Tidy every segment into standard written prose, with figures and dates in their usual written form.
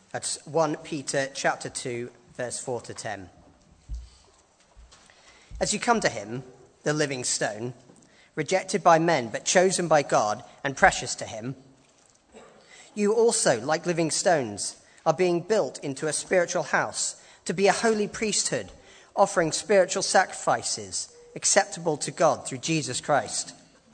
That's 1 Peter chapter 2, verse 4 to 10. As you come to him, the living stone, rejected by men but chosen by God and precious to him, you also, like living stones, are being built into a spiritual house to be a holy priesthood, offering spiritual sacrifices acceptable to God through Jesus Christ.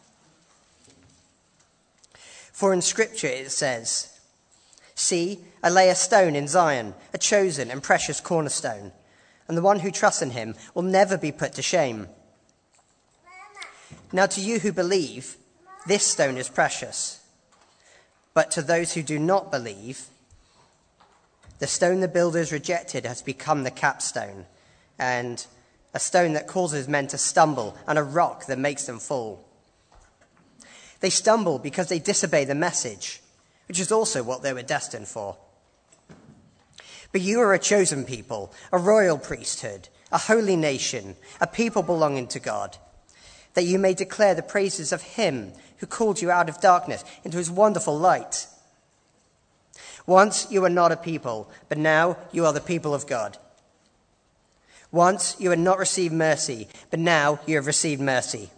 For in Scripture it says, "See, I lay a stone in Zion, a chosen and precious cornerstone, and the one who trusts in him will never be put to shame." Now to you who believe, this stone is precious. But to those who do not believe, the stone the builders rejected has become the capstone, and a stone that causes men to stumble, and a rock that makes them fall. They stumble because they disobey the message, which is also what they were destined for. But you are a chosen people, a royal priesthood, a holy nation, a people belonging to God, that you may declare the praises of him who called you out of darkness into his wonderful light. Once you were not a people, but now you are the people of God. Once you had not received mercy, but now you have received mercy.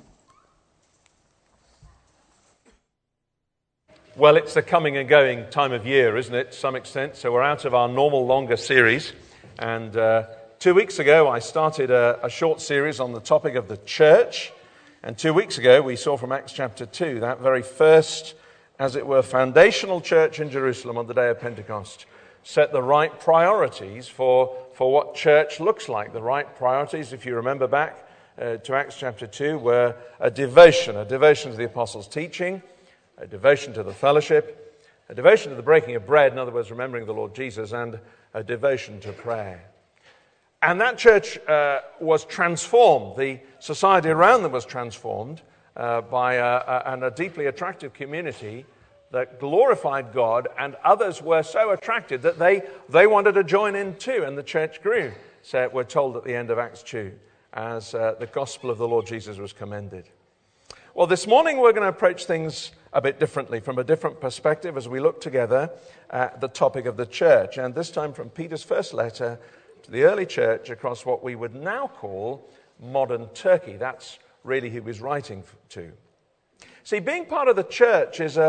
Well, it's the coming and going time of year, isn't it, to some extent? So we're out of our normal longer series. And 2 weeks ago, I started a short series on the topic of the church. And 2 weeks ago, we saw from Acts chapter 2, that very first, as it were, foundational church in Jerusalem on the day of Pentecost, set the right priorities for what church looks like. The right priorities, if you remember back to Acts chapter 2, were a devotion to the apostles' teaching, a devotion to the fellowship, a devotion to the breaking of bread, in other words, remembering the Lord Jesus, and a devotion to prayer. And that church was transformed. The society around them was transformed by a deeply attractive community that glorified God, and others were so attracted that they wanted to join in too, and the church grew, so we're told at the end of Acts 2, as the gospel of the Lord Jesus was commended. Well, this morning we're going to approach things a bit differently, from a different perspective, as we look together at the topic of the church, and this time from Peter's first letter to the early church across what we would now call modern Turkey. That's really who he's writing to. See, being part of the church is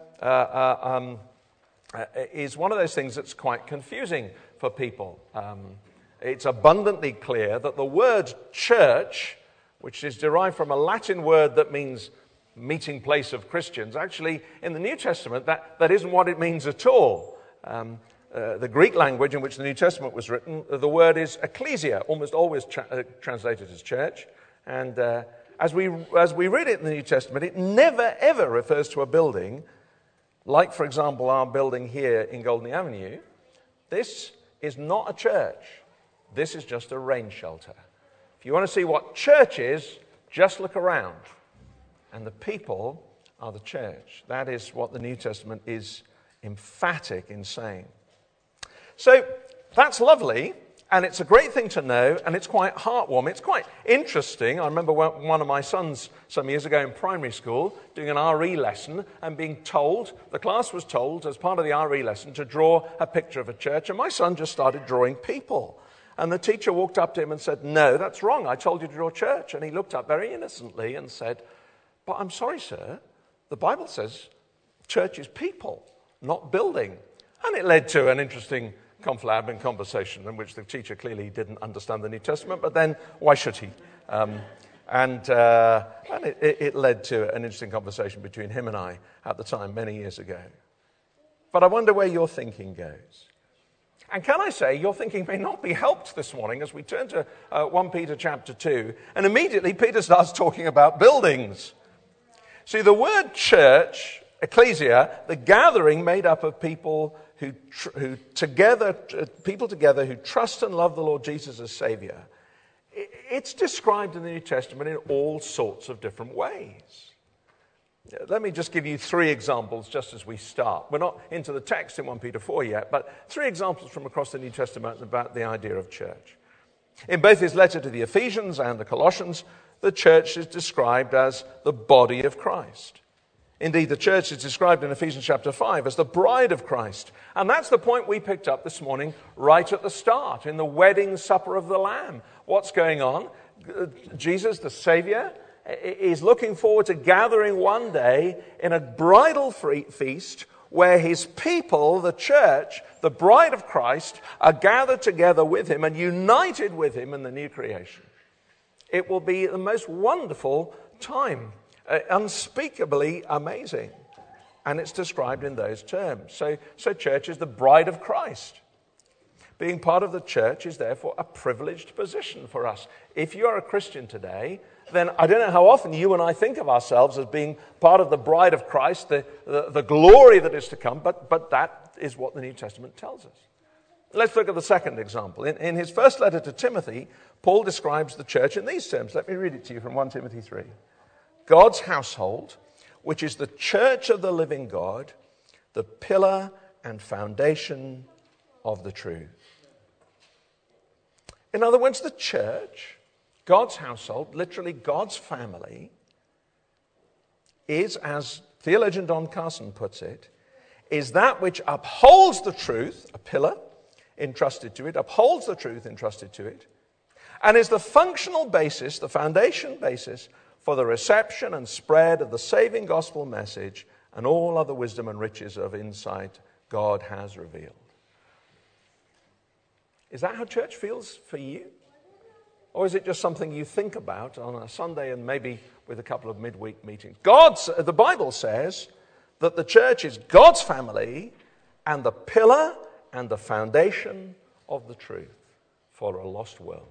one of those things that's quite confusing for people. It's abundantly clear that the word church, which is derived from a Latin word that means meeting place of Christians, actually in the New Testament that isn't what it means at all. The Greek language in which the New Testament was written, the word is ecclesia, almost always translated as church. And as we read it in the New Testament, it never ever refers to a building, like, for example, our building here in Goldney Avenue. This is not a church. This is just a rain shelter. If you want to see what church is, just look around. And the people are the church. That is what the New Testament is emphatic in saying. So that's lovely, and it's a great thing to know, and it's quite heartwarming. It's quite interesting. I remember one of my sons some years ago in primary school doing an RE lesson and being told, the class was told as part of the RE lesson to draw a picture of a church, and my son just started drawing people. And the teacher walked up to him and said, "No, that's wrong. I told you to draw church." And he looked up very innocently and said, "But I'm sorry, sir. The Bible says church is people, not building." And it led to an interesting conflab and conversation in which the teacher clearly didn't understand the New Testament, but then why should he? And it led to an interesting conversation between him and I at the time, many years ago. But I wonder where your thinking goes. And can I say, your thinking may not be helped this morning as we turn to 1 Peter chapter 2, and immediately Peter starts talking about buildings. See, the word church, ecclesia, the gathering made up of people who together trust and love the Lord Jesus as Savior, it's described in the New Testament in all sorts of different ways. Let me just give you 3 examples just as we start. We're not into the text in 1 Peter 4 yet, but 3 examples from across the New Testament about the idea of church. In both his letter to the Ephesians and the Colossians, the church is described as the body of Christ. Indeed, the church is described in Ephesians chapter 5 as the bride of Christ. And that's the point we picked up this morning right at the start, in the wedding supper of the Lamb. What's going on? Jesus, the Savior, is looking forward to gathering one day in a bridal feast where his people, the church, the bride of Christ, are gathered together with him and united with him in the new creation. It will be the most wonderful time, unspeakably amazing. And it's described in those terms. So church is the bride of Christ. Being part of the church is therefore a privileged position for us. If you are a Christian today, then I don't know how often you and I think of ourselves as being part of the bride of Christ, the glory that is to come, but that is what the New Testament tells us. Let's look at the second example. In his first letter to Timothy, Paul describes the church in these terms. Let me read it to you from 1 Timothy 3. God's household, which is the church of the living God, the pillar and foundation of the truth. In other words, the church, God's household, literally God's family, is, as theologian Don Carson puts it, is that which upholds the truth, a pillar entrusted to it, upholds the truth entrusted to it, and is the functional basis, the foundation basis for the reception and spread of the saving gospel message and all other wisdom and riches of insight God has revealed. Is that how church feels for you? Or is it just something you think about on a Sunday and maybe with a couple of midweek meetings? The Bible says that the church is God's family and the pillar and the foundation of the truth for a lost world.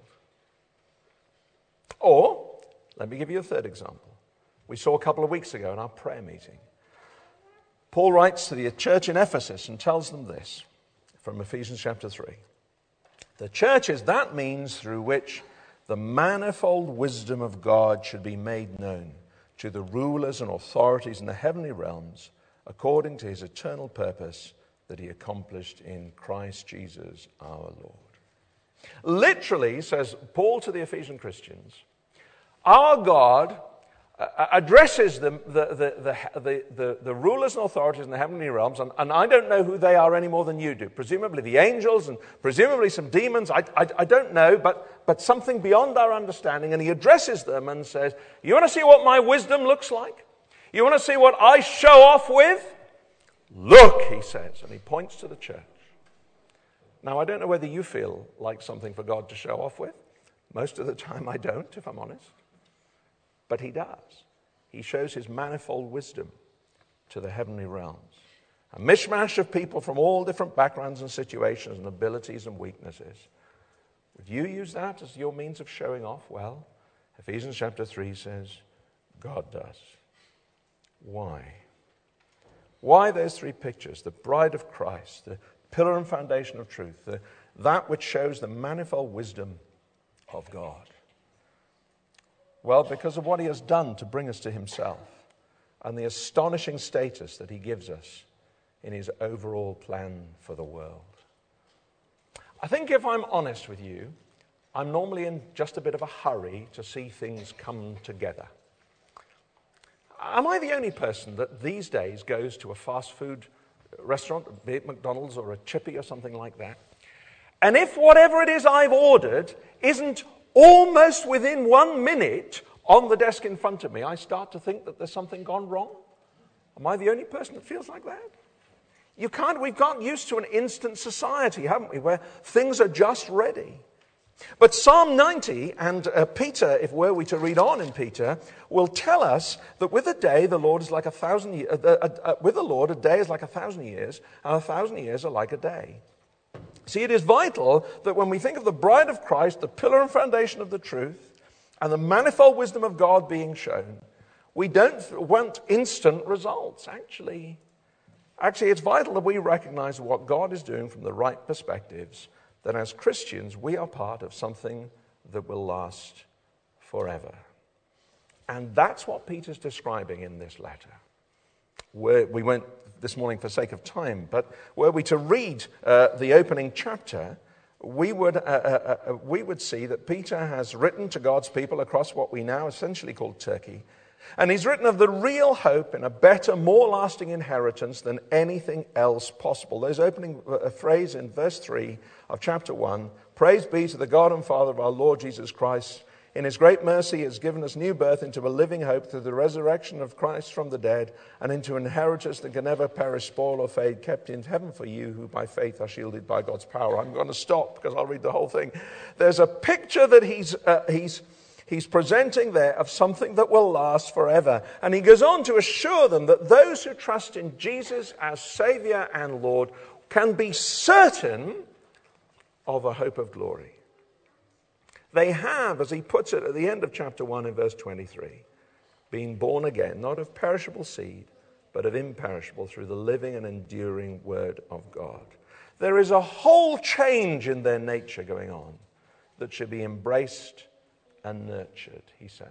Or, let me give you a third example. We saw a couple of weeks ago in our prayer meeting. Paul writes to the church in Ephesus and tells them this from Ephesians chapter 3. The church is that means through which the manifold wisdom of God should be made known to the rulers and authorities in the heavenly realms according to his eternal purpose that he accomplished in Christ Jesus our Lord. Literally, says Paul to the Ephesian Christians, our God addresses the rulers and authorities in the heavenly realms, and I don't know who they are any more than you do. Presumably the angels and presumably some demons. I don't know, but something beyond our understanding. And he addresses them and says, you want to see what my wisdom looks like? You want to see what I show off with? Look, he says, and he points to the church. Now, I don't know whether you feel like something for God to show off with. Most of the time I don't, if I'm honest. But he does. He shows his manifold wisdom to the heavenly realms. A mishmash of people from all different backgrounds and situations and abilities and weaknesses. Would you use that as your means of showing off? Well, Ephesians chapter 3 says, God does. Why? Why those three pictures? The bride of Christ, the pillar and foundation of truth, that which shows the manifold wisdom of God. Well, because of what he has done to bring us to himself and the astonishing status that he gives us in his overall plan for the world. I think if I'm honest with you, I'm normally in just a bit of a hurry to see things come together. Am I the only person that these days goes to a fast food restaurant, be it McDonald's or a Chippy or something like that, and if whatever it is I've ordered isn't almost within 1 minute on the desk in front of me, I start to think that there's something gone wrong? Am I the only person that feels like that? We've gotten used to an instant society, haven't we, where things are just ready. But Psalm 90 and Peter, if were we to read on in Peter, will tell us that with a day, the Lord is like 1,000 years. With the Lord, a day is like 1,000 years, and 1,000 years are like a day. See, it is vital that when we think of the bride of Christ, the pillar and foundation of the truth, and the manifold wisdom of God being shown, we don't want instant results. Actually, it's vital that we recognize what God is doing from the right perspectives, that as Christians, we are part of something that will last forever. And that's what Peter's describing in this letter. We won't this morning for sake of time, but were we to read the opening chapter, we would see that Peter has written to God's people across what we now essentially call Turkey, And he's written of the real hope in a better, more lasting inheritance than anything else possible. Those opening phrase in verse 3 of chapter 1, praise be to the God and Father of our Lord Jesus Christ. In his great mercy, he has given us new birth into a living hope through the resurrection of Christ from the dead and into an inheritance that can never perish, spoil, or fade, kept in heaven for you who by faith are shielded by God's power. I'm going to stop because I'll read the whole thing. There's a picture that he's presenting there of something that will last forever. And he goes on to assure them that those who trust in Jesus as Savior and Lord can be certain of a hope of glory. They have, as he puts it at the end of chapter 1 in verse 23, been born again, not of perishable seed, but of imperishable through the living and enduring word of God. There is a whole change in their nature going on that should be embraced and nurtured, he says.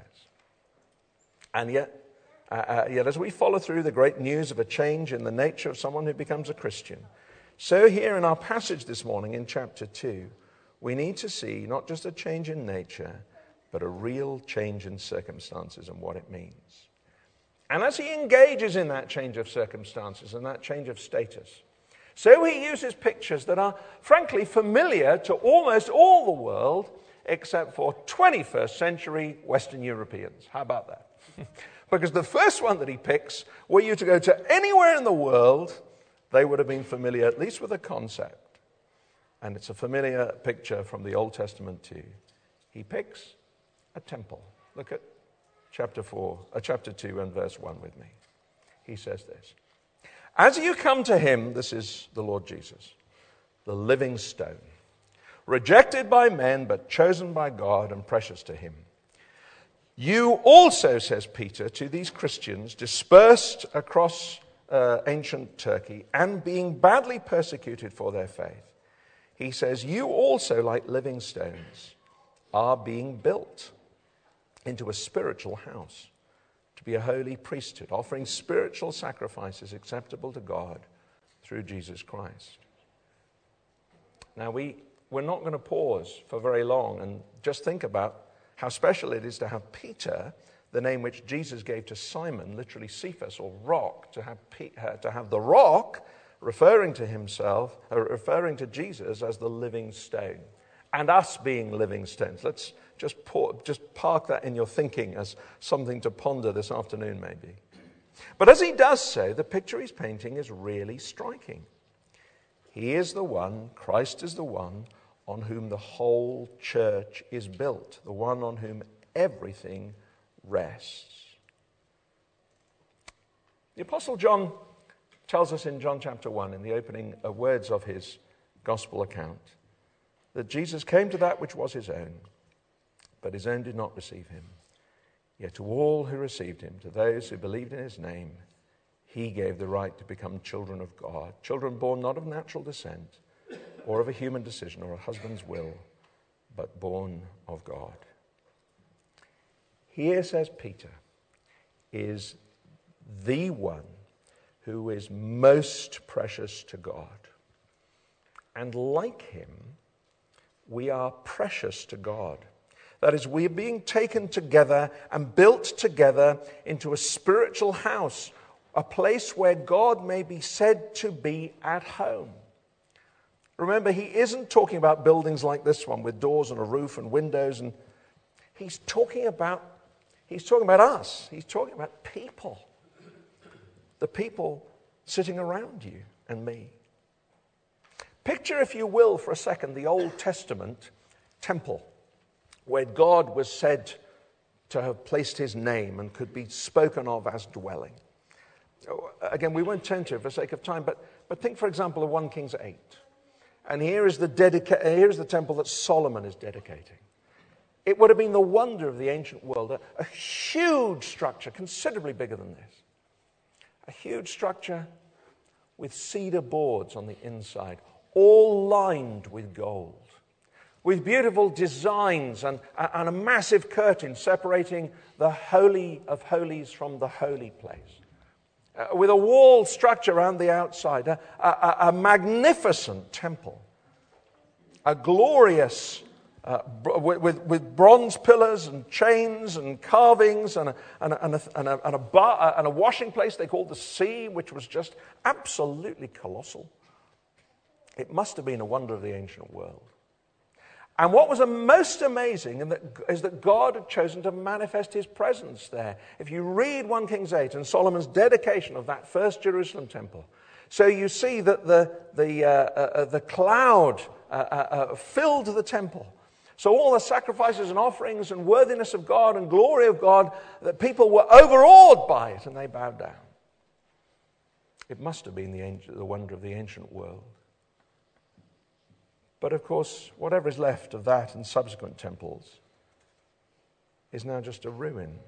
And yet as we follow through the great news of a change in the nature of someone who becomes a Christian, so here in our passage this morning in chapter 2, we need to see not just a change in nature, but a real change in circumstances and what it means. And as he engages in that change of circumstances and that change of status, so he uses pictures that are frankly familiar to almost all the world except for 21st century Western Europeans. How about that? Because the first one that he picks, were you to go to anywhere in the world, they would have been familiar at least with the concept. And it's a familiar picture from the Old Testament too. He picks a temple. Look at chapter 2 and verse 1 with me. He says this. As you come to him, this is the Lord Jesus, the living stone, rejected by men but chosen by God and precious to him. You also, says Peter, to these Christians dispersed across ancient Turkey and being badly persecuted for their faith, he says, you also, like living stones, are being built into a spiritual house to be a holy priesthood, offering spiritual sacrifices acceptable to God through Jesus Christ. Now, we're not going to pause for very long and just think about how special it is to have Peter, the name which Jesus gave to Simon, literally Cephas or rock, to have the rock referring to himself, referring to Jesus as the living stone, and us being living stones. Let's just park that in your thinking as something to ponder this afternoon, maybe. But as he does so, the picture he's painting is really striking. He is the one, Christ is the one, on whom the whole church is built, the one on whom everything rests. The Apostle John tells us in John chapter 1, in the opening words of his gospel account, that Jesus came to that which was his own, but his own did not receive him. Yet to all who received him, to those who believed in his name, he gave the right to become children of God, children born not of natural descent, or of a human decision, or a husband's will, but born of God. Here, says Peter, is the one who is most precious to God. And like him, we are precious to God. That is, we are being taken together and built together into a spiritual house, a place where God may be said to be at home. Remember, he isn't talking about buildings like this one with doors and a roof and windows, and he's talking about us. He's talking about people. The people sitting around you and me. Picture, if you will, for a second, the Old Testament temple where God was said to have placed his name and could be spoken of as dwelling. Again, we won't turn to it for sake of time, but think, for example, of 1 Kings 8. And here is the temple that Solomon is dedicating. It would have been the wonder of the ancient world, a huge structure, considerably bigger than this. A huge structure with cedar boards on the inside, all lined with gold, with beautiful designs and a massive curtain separating the Holy of Holies from the holy place. With a wall structure around the outside, a magnificent temple, a glorious with bronze pillars and chains and carvings and a washing place they called the Sea, which was just absolutely colossal. It must have been a wonder of the ancient world. And what was most amazing is that God had chosen to manifest his presence there. If you read 1 Kings 8 and Solomon's dedication of that first Jerusalem temple, so you see that the cloud filled the temple. So all the sacrifices and offerings and worthiness of God and glory of God, that people were overawed by it and they bowed down. It must have been the wonder of the ancient world. But of course, whatever is left of that and subsequent temples is now just a ruin.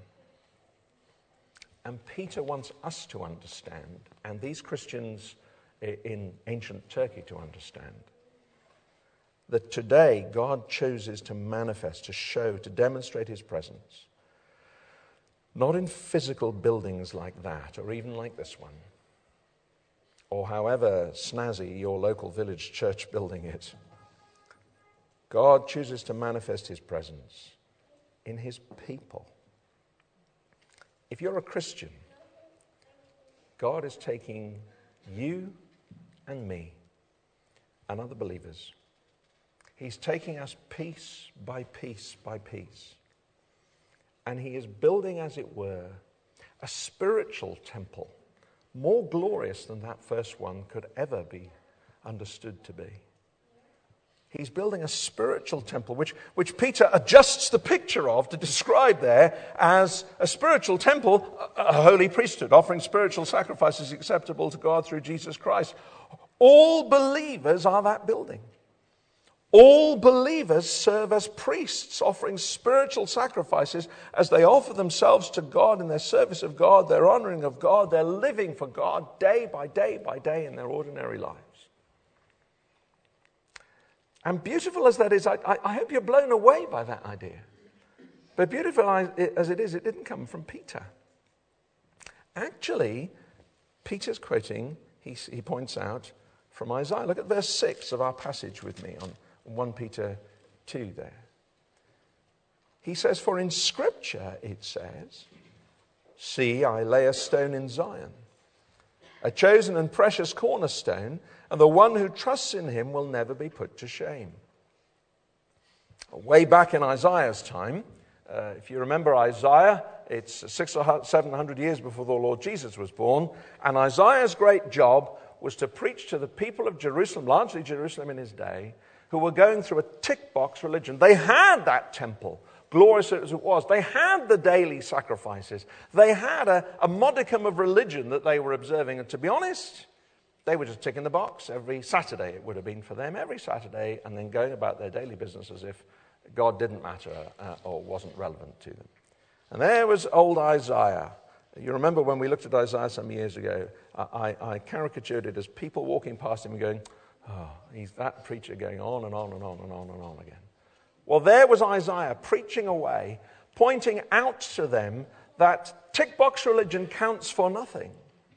And Peter wants us to understand, and these Christians in ancient Turkey to understand, that today God chooses to manifest, to show, to demonstrate his presence, not in physical buildings like that, or even like this one, or however snazzy your local village church building is. God chooses to manifest his presence in his people. If you're a Christian, God is taking you and me and other believers. He's taking us piece by piece by piece. And he is building, as it were, a spiritual temple, more glorious than that first one could ever be understood to be. He's building a spiritual temple, which Peter adjusts the picture of to describe there as a spiritual temple, a holy priesthood, offering spiritual sacrifices acceptable to God through Jesus Christ. All believers are that building. All believers serve as priests, offering spiritual sacrifices as they offer themselves to God in their service of God, their honoring of God, their living for God day by day by day in their ordinary lives. And beautiful as that is, I hope you're blown away by that idea. But beautiful as it is, it didn't come from Peter. Actually, Peter's quoting, he points out, from Isaiah. Look at verse 6 of our passage with me on 1 Peter 2 there. He says, "For in Scripture it says, 'See, I lay a stone in Zion, a chosen and precious cornerstone, and the one who trusts in him will never be put to shame.'" Way back in Isaiah's time, if you remember Isaiah, it's 600 or 700 years before the Lord Jesus was born, and Isaiah's great job was to preach to the people of Jerusalem, largely Jerusalem in his day, who were going through a tick-box religion. They had that temple, glorious as it was. They had the daily sacrifices. They had a modicum of religion that they were observing. And to be honest, they were just ticking the box every Saturday. It would have been for them every Saturday, and then going about their daily business as if God didn't matter or wasn't relevant to them. And there was old Isaiah. You remember when we looked at Isaiah some years ago, I caricatured it as people walking past him and going, "Oh, he's that preacher going on and on and on and on and on again." Well, there was Isaiah preaching away, pointing out to them that tick-box religion counts for nothing.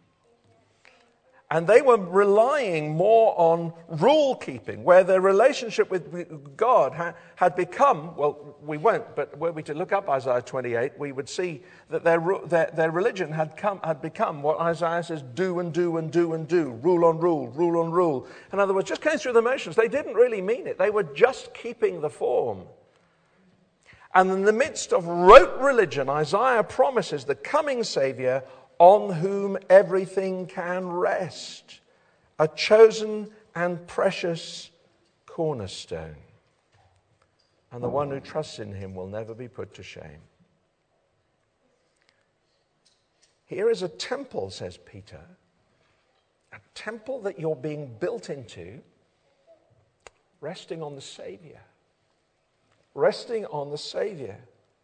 And they were relying more on rule-keeping, where their relationship with God had become, well, we won't, but were we to look up Isaiah 28, we would see that their religion had become what Isaiah says, do and do and do and do, rule on rule, rule on rule. In other words, just going through the motions. They didn't really mean it. They were just keeping the form. And in the midst of rote religion, Isaiah promises the coming Savior on whom everything can rest, a chosen and precious cornerstone. And the one who trusts in him will never be put to shame. Here is a temple, says Peter, a temple that you're being built into, resting on the Savior. Resting on the Savior.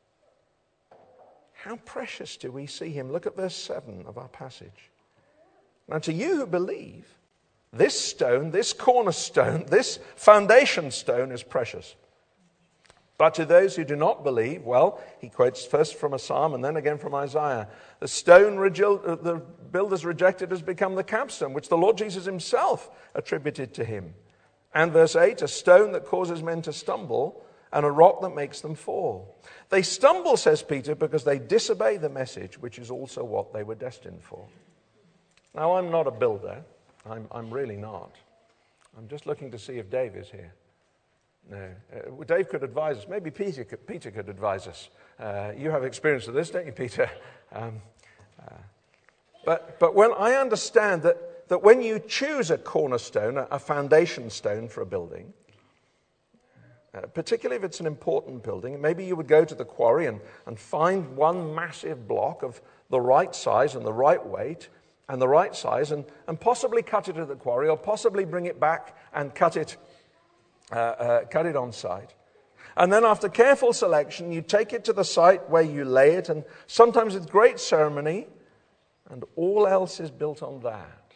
How precious do we see him? Look at verse 7 of our passage. "Now to you who believe, this stone, this cornerstone, this foundation stone is precious. But to those who do not believe," well, he quotes first from a psalm and then again from Isaiah, "the stone the builders rejected has become the capstone, which the Lord Jesus himself attributed to him." And verse 8, "a stone that causes men to stumble and a rock that makes them fall. They stumble, says Peter, because they disobey the message, which is also what they were destined for. Now, I'm not a builder. I'm really not. I'm just looking to see if Dave is here. No. Dave could advise us. Maybe Peter could advise us. You have experience of this, don't you, Peter? But when I understand that when you choose a cornerstone, a foundation stone for a building, particularly if it's an important building, maybe you would go to the quarry and find one massive block of the right size and the right weight and the right size and possibly cut it at the quarry or possibly bring it back and cut it on site. And then after careful selection, you take it to the site where you lay it, and sometimes with great ceremony, and all else is built on that.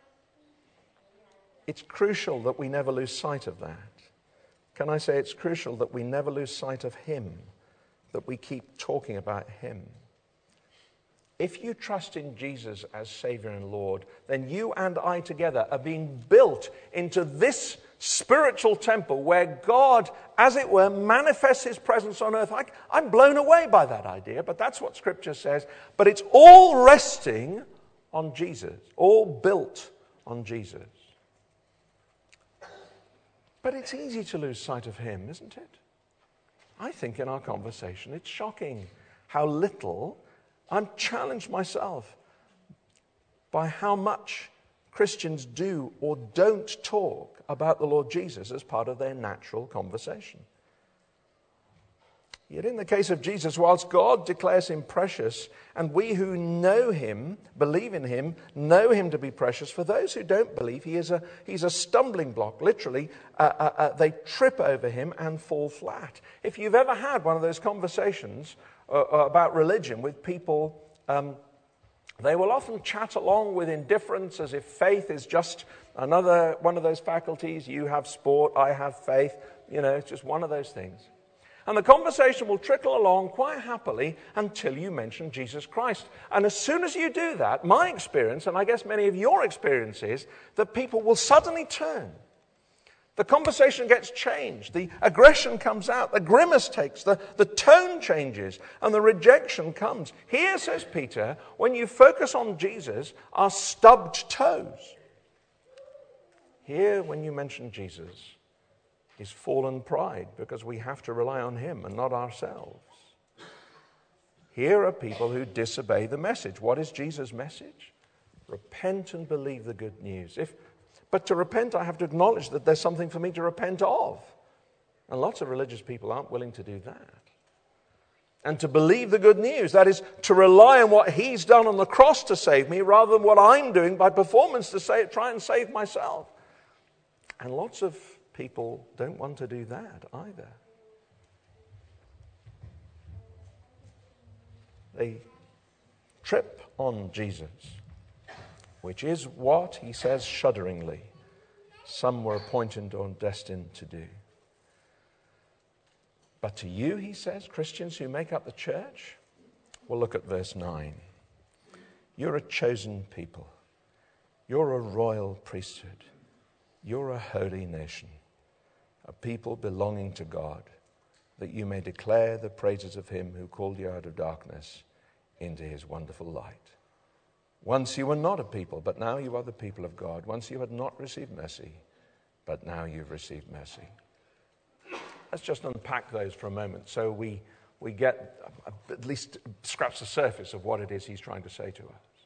It's crucial that we never lose sight of that. Can I say it's crucial that we never lose sight of Him, that we keep talking about Him? If you trust in Jesus as Savior and Lord, then you and I together are being built into this spiritual temple where God, as it were, manifests His presence on earth. I'm blown away by that idea, but that's what Scripture says. But it's all resting on Jesus, all built on Jesus. But it's easy to lose sight of Him, isn't it? I think in our conversation it's shocking how little I'm challenged myself by how much Christians do or don't talk about the Lord Jesus as part of their natural conversation. Yet in the case of Jesus, whilst God declares Him precious, and we who know Him, believe in Him, know Him to be precious, for those who don't believe, He's a stumbling block. Literally, they trip over Him and fall flat. If you've ever had one of those conversations about religion with people, they will often chat along with indifference as if faith is just another one of those faculties. You have sport, I have faith. It's just one of those things. And the conversation will trickle along quite happily until you mention Jesus Christ. And as soon as you do that, my experience, and I guess many of your experiences, that people will suddenly turn. The conversation gets changed. The aggression comes out. The grimace takes. The tone changes. And the rejection comes. Here, says Peter, when you focus on Jesus, are stubbed toes. Here, when you mention Jesus, is fallen pride, because we have to rely on Him and not ourselves. Here are people who disobey the message. What is Jesus' message? Repent and believe the good news. But to repent, I have to acknowledge that there's something for me to repent of. And lots of religious people aren't willing to do that. And to believe the good news, that is, to rely on what He's done on the cross to save me, rather than what I'm doing by performance to try and save myself. And lots of people don't want to do that either. They trip on Jesus, which is what, he says shudderingly, some were appointed or destined to do. But to you, he says, Christians who make up the church, well, look at verse 9. You're a chosen people. You're a royal priesthood. You're a holy nation, a people belonging to God, that you may declare the praises of Him who called you out of darkness into His wonderful light. Once you were not a people, but now you are the people of God. Once you had not received mercy, but now you've received mercy. Let's just unpack those for a moment so we get at least scratch the surface of what it is he's trying to say to us.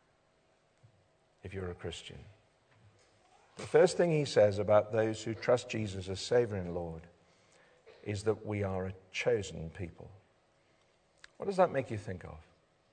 If you're a Christian. The first thing he says about those who trust Jesus as Savior and Lord is that we are a chosen people. What does that make you think of?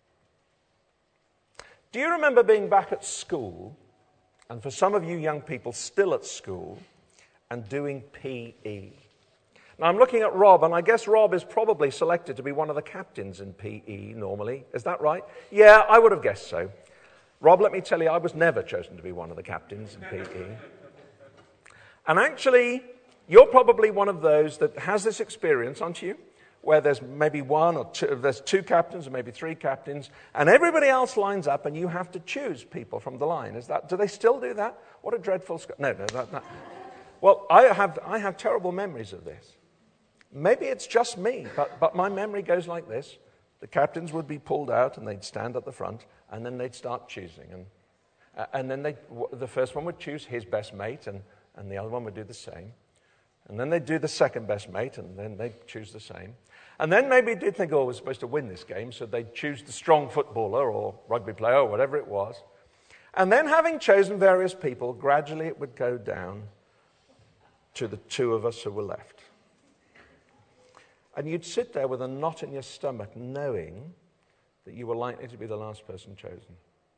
Do you remember being back at school, and for some of you young people still at school, and doing PE? Now I'm looking at Rob, and I guess Rob is probably selected to be one of the captains in PE normally. Is that right? Yeah, I would have guessed so. Rob, let me tell you, I was never chosen to be one of the captains in PE. And actually, you're probably one of those that has this experience, aren't you? Where there's maybe one or two, there's two captains or maybe three captains, and everybody else lines up and you have to choose people from the line. Do they still do that? What a dreadful... No. Well, I have terrible memories of this. maybe it's just me, but my memory goes like this. The captains would be pulled out and they'd stand at the front and then they'd start choosing. And then the first one would choose his best mate and the other one would do the same. And then they'd do the second best mate and then they'd choose the same. And then maybe they'd think, we're supposed to win this game, so they'd choose the strong footballer or rugby player or whatever it was. And then having chosen various people, gradually it would go down to the two of us who were left. And you'd sit there with a knot in your stomach knowing that you were likely to be the last person chosen.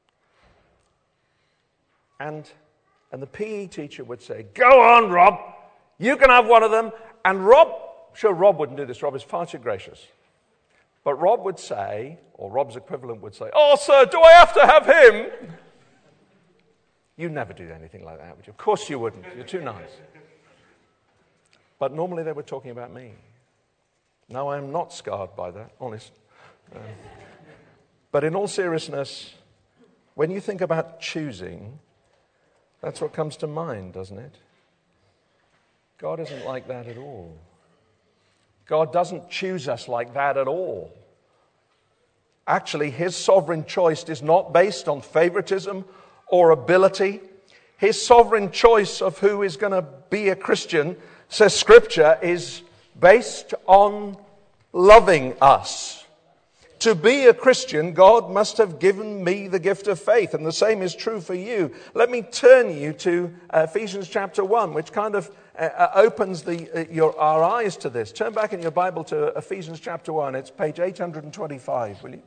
And the PE teacher would say, "Go on, Rob, you can have one of them." And Rob wouldn't do this. Rob is far too gracious. But Rob would say, or Rob's equivalent would say, "Oh, sir, do I have to have him?" You never do anything like that, would you? Of course you wouldn't. You're too nice. But normally they were talking about me. Now, I am not scarred by that, honest. But in all seriousness, when you think about choosing, that's what comes to mind, doesn't it? God isn't like that at all. God doesn't choose us like that at all. Actually, his sovereign choice is not based on favoritism or ability. His sovereign choice of who is going to be a Christian, says Scripture, is based on loving us. To be a Christian, God must have given me the gift of faith, and the same is true for you. Let me turn you to Ephesians chapter 1, which kind of opens our eyes to this. Turn back in your Bible to Ephesians chapter 1. It's page 825, will you?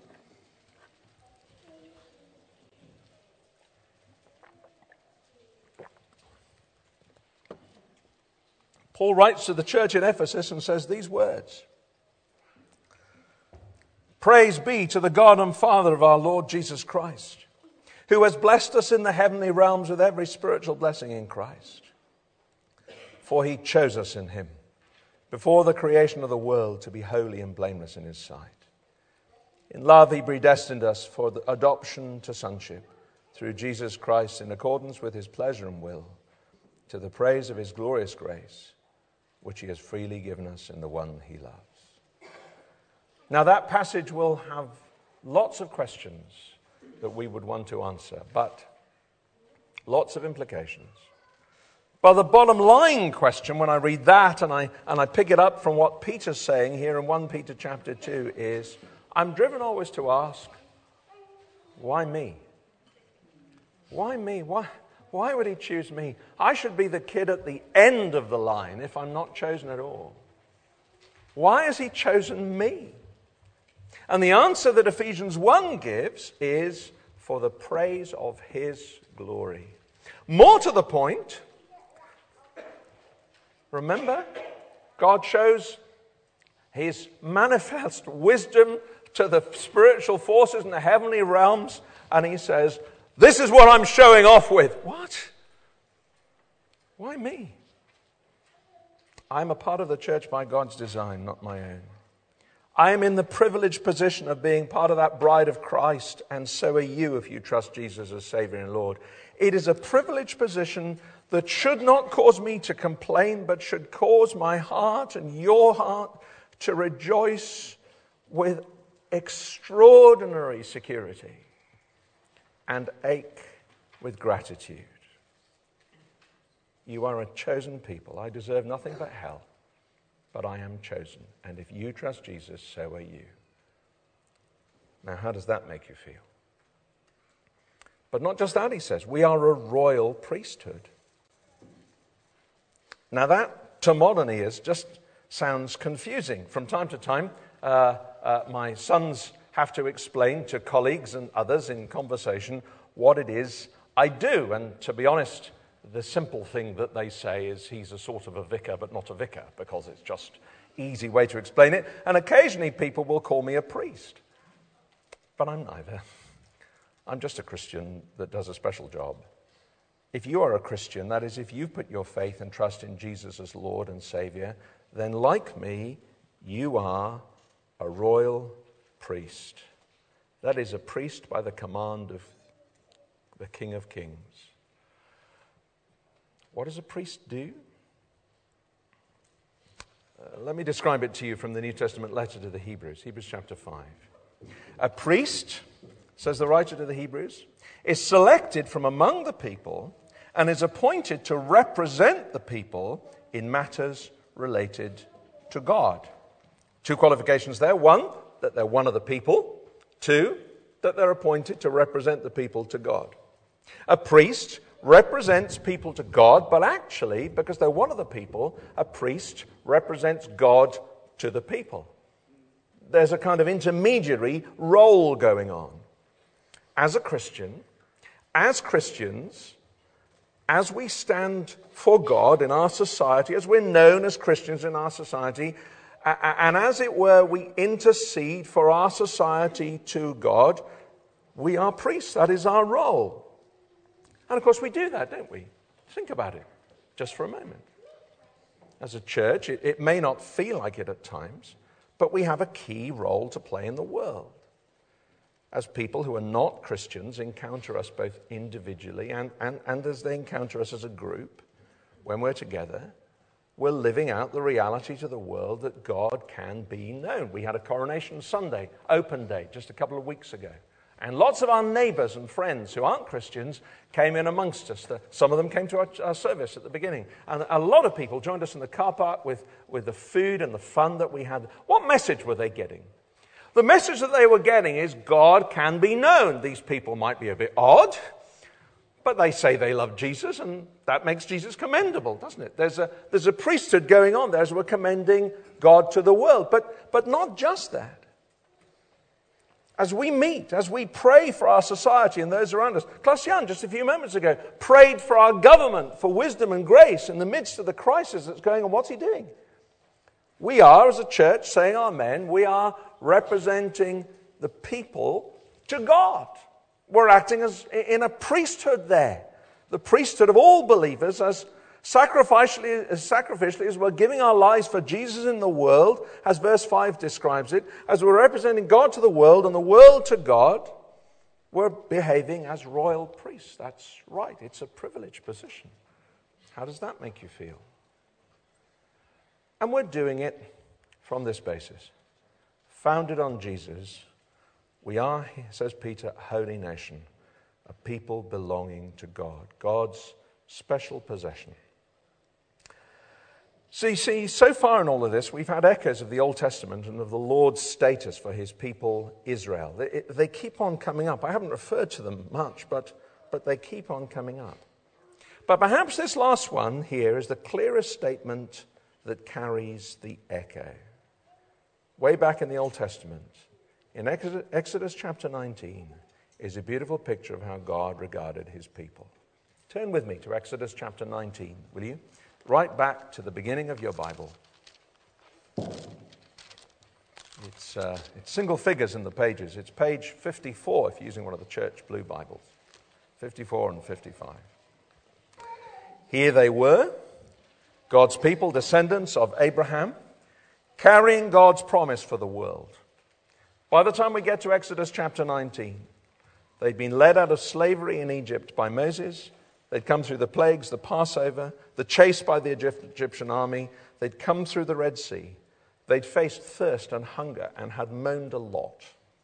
Paul writes to the church in Ephesus and says these words: "Praise be to the God and Father of our Lord Jesus Christ, who has blessed us in the heavenly realms with every spiritual blessing in Christ. For he chose us in him before the creation of the world to be holy and blameless in his sight. In love he predestined us for the adoption to sonship through Jesus Christ in accordance with his pleasure and will, to the praise of his glorious grace, which he has freely given us in the one he loves." Now that passage will have lots of questions that we would want to answer, but lots of implications. But the bottom line question when I read that and I pick it up from what Peter's saying here in 1 Peter chapter 2 is, I'm driven always to ask, why me? Why me? Why would he choose me? I should be the kid at the end of the line if I'm not chosen at all. Why has he chosen me? And the answer that Ephesians 1 gives is for the praise of his glory. More to the point, remember, God shows his manifest wisdom to the spiritual forces in the heavenly realms, and he says, "This is what I'm showing off with." What? Why me? I'm a part of the church by God's design, not my own. I am in the privileged position of being part of that bride of Christ, and so are you if you trust Jesus as Savior and Lord. It is a privileged position that should not cause me to complain, but should cause my heart and your heart to rejoice with extraordinary security and ache with gratitude. You are a chosen people. I deserve nothing but hell, but I am chosen. And if you trust Jesus, so are you. Now, how does that make you feel? But not just that, he says. We are a royal priesthood. Now, that, to modern ears, just sounds confusing. From time to time, my sons have to explain to colleagues and others in conversation what it is I do. And to be honest, the simple thing that they say is he's a sort of a vicar, but not a vicar, because it's just easy way to explain it. And occasionally people will call me a priest. But I'm neither. I'm just a Christian that does a special job. If you are a Christian, that is, if you put your faith and trust in Jesus as Lord and Savior, then like me, you are a royal priest. That is, a priest by the command of the King of Kings. What does a priest do? Let me describe it to you from the New Testament letter to the Hebrews, Hebrews chapter 5. A priest, says the writer to the Hebrews, is selected from among the people and is appointed to represent the people in matters related to God. Two qualifications there. One, that they're one of the people. Two, that they're appointed to represent the people to God. A priest represents people to God, but actually, because they're one of the people, a priest represents God to the people. There's a kind of intermediary role going on. As a Christian, as Christians, as we stand for God in our society, as we're known as Christians in our society, and as it were, we intercede for our society to God, we are priests. That is our role. And of course we do that, don't we? Think about it, just for a moment. As a church, it may not feel like it at times, but we have a key role to play in the world. As people who are not Christians encounter us both individually and as they encounter us as a group, when we're together, we're living out the reality to the world that God can be known. We had a Coronation Sunday, open day, just a couple of weeks ago. And lots of our neighbors and friends who aren't Christians came in amongst us. Some of them came to our service at the beginning. And a lot of people joined us in the car park with the food and the fun that we had. What message were they getting? The message that they were getting is God can be known. These people might be a bit odd, but they say they love Jesus, and that makes Jesus commendable, doesn't it? There's a priesthood going on there as we're commending God to the world. But not just that. As we meet, as we pray for our society and those around us. Klaus-Jan, just a few moments ago, prayed for our government for wisdom and grace in the midst of the crisis that's going on. What's he doing? We are, as a church, saying amen, we are representing the people to God. We're acting as in a priesthood there. The priesthood of all believers as sacrificially as we're giving our lives for Jesus in the world, as verse 5 describes it, as we're representing God to the world and the world to God, we're behaving as royal priests. That's right. It's a privileged position. How does that make you feel? And we're doing it from this basis. Founded on Jesus, we are, says Peter, a holy nation, a people belonging to God, God's special possession. So you see, so far in all of this, we've had echoes of the Old Testament and of the Lord's status for his people Israel. They keep on coming up. I haven't referred to them much, but they keep on coming up. But perhaps this last one here is the clearest statement that carries the echo. Way back in the Old Testament, in Exodus chapter 19, is a beautiful picture of how God regarded his people. Turn with me to Exodus chapter 19, will you? Right back to the beginning of your Bible. It's single figures in the pages. It's page 54 if you're using one of the church blue Bibles. 54 and 55. Here they were, God's people, descendants of Abraham, carrying God's promise for the world. By the time we get to Exodus chapter 19, they'd been led out of slavery in Egypt by Moses. They'd come through the plagues, the Passover, the chase by the Egyptian army. They'd come through the Red Sea. They'd faced thirst and hunger and had moaned a lot.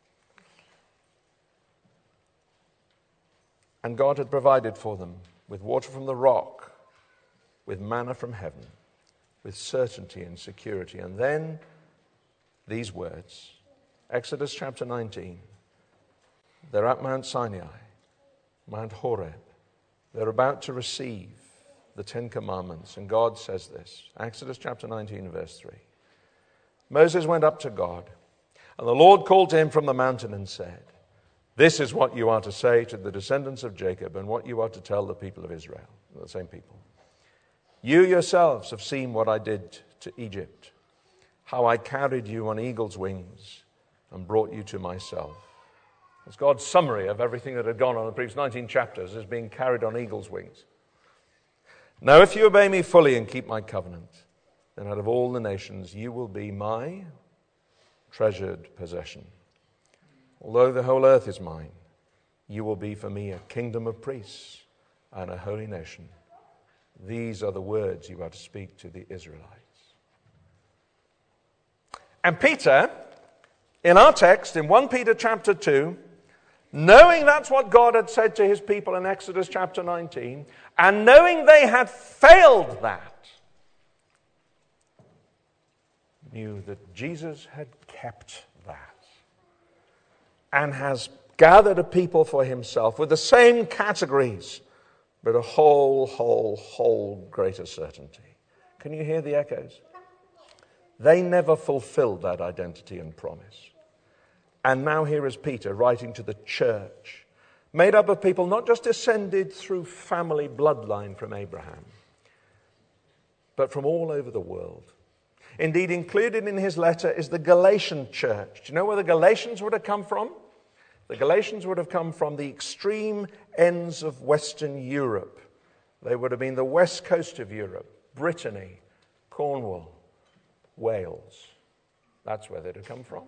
And God had provided for them with water from the rock, with manna from heaven, with certainty and security. And then these words, Exodus chapter 19. They're at Mount Sinai, Mount Horeb. They're about to receive the Ten Commandments. And God says this, Exodus chapter 19, verse 3. Moses went up to God, and the Lord called to him from the mountain and said, "This is what you are to say to the descendants of Jacob and what you are to tell the people of Israel," the same people. "You yourselves have seen what I did to Egypt, how I carried you on eagle's wings and brought you to myself." It's God's summary of everything that had gone on in the previous 19 chapters as being carried on eagle's wings. "Now if you obey me fully and keep my covenant, then out of all the nations you will be my treasured possession. Although the whole earth is mine, you will be for me a kingdom of priests and a holy nation. These are the words you are to speak to the Israelites." And Peter, in our text, in 1 Peter chapter 2, knowing that's what God had said to his people in Exodus chapter 19, and knowing they had failed that, knew that Jesus had kept that and has gathered a people for himself with the same categories, but a whole greater certainty. Can you hear the echoes? They never fulfilled that identity and promise. And now here is Peter writing to the church, made up of people not just descended through family bloodline from Abraham, but from all over the world. Indeed, included in his letter is the Galatian church. Do you know where the Galatians would have come from? The Galatians would have come from the extreme ends of Western Europe. They would have been the west coast of Europe, Brittany, Cornwall, Wales. That's where they'd have come from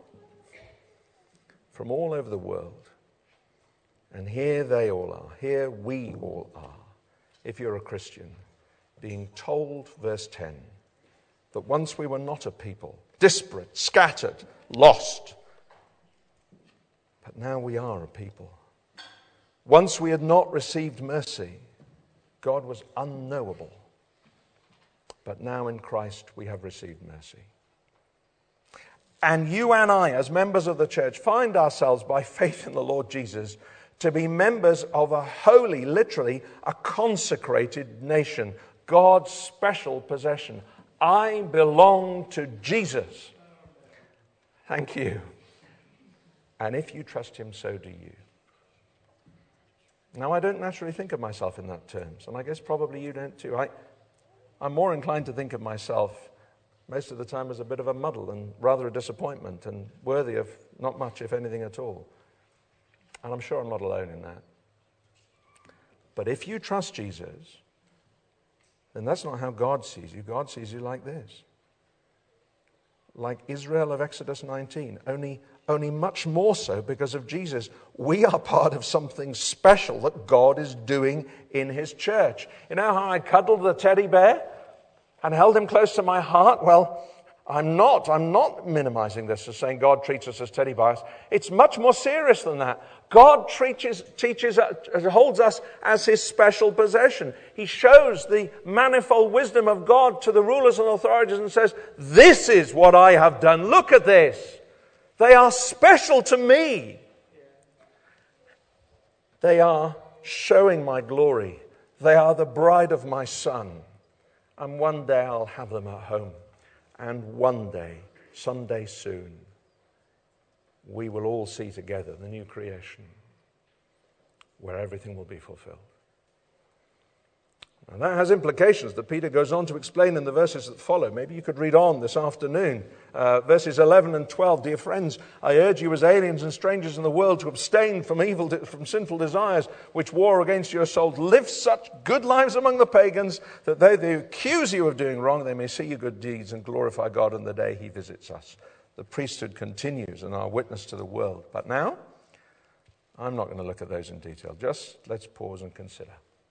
all over the world. And here they all are, here we all are, if you're a Christian, being told, verse 10, that once we were not a people, disparate, scattered, lost, but now we are a people. Once we had not received mercy, God was unknowable, but now in Christ we have received mercy. And you and I, as members of the church, find ourselves by faith in the Lord Jesus to be members of a holy, literally, a consecrated nation, God's special possession. I belong to Jesus. Thank you. And if you trust him, so do you. Now, I don't naturally think of myself in that terms, and I guess probably you don't too. I'm more inclined to think of myself most of the time as a bit of a muddle and rather a disappointment and worthy of not much, if anything at all. And I'm sure I'm not alone in that. But if you trust Jesus, then that's not how God sees you. God sees you like this. Like Israel of Exodus 19, only much more so because of Jesus. We are part of something special that God is doing in his church. You know how I cuddled the teddy bear and held him close to my heart? Well, I'm not minimizing this as saying God treats us as teddy bears. It's much more serious than that. God holds us as his special possession. He shows the manifold wisdom of God to the rulers and authorities and says, this is what I have done. Look at this. They are special to me. They are showing my glory. They are the bride of my son. And one day I'll have them at home. And one day, someday soon, we will all see together the new creation where everything will be fulfilled. And that has implications that Peter goes on to explain in the verses that follow. Maybe you could read on this afternoon. Verses 11 and 12. Dear friends, I urge you as aliens and strangers in the world to abstain from sinful desires which war against your souls. Live such good lives among the pagans that though they accuse you of doing wrong, they may see your good deeds and glorify God on the day he visits us. The priesthood continues and our witness to the world. But now, I'm not going to look at those in detail. Just let's pause and consider.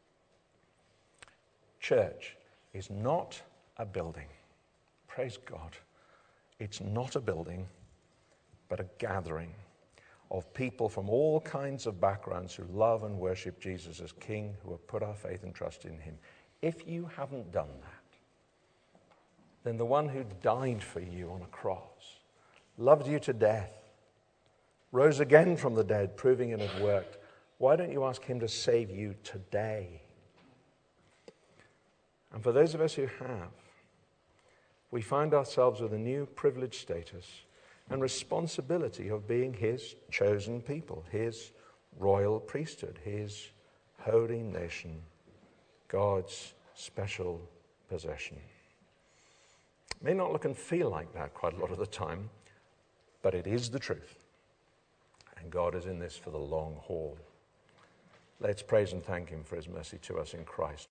Church is not a building. Praise God. It's not a building, but a gathering of people from all kinds of backgrounds who love and worship Jesus as King, who have put our faith and trust in him. If you haven't done that, then the one who died for you on a cross, loved you to death, rose again from the dead, proving it had worked, why don't you ask him to save you today? And for those of us who have, we find ourselves with a new privileged status and responsibility of being his chosen people, his royal priesthood, his holy nation, God's special possession. It may not look and feel like that quite a lot of the time, but it is the truth. And God is in this for the long haul. Let's praise and thank him for his mercy to us in Christ.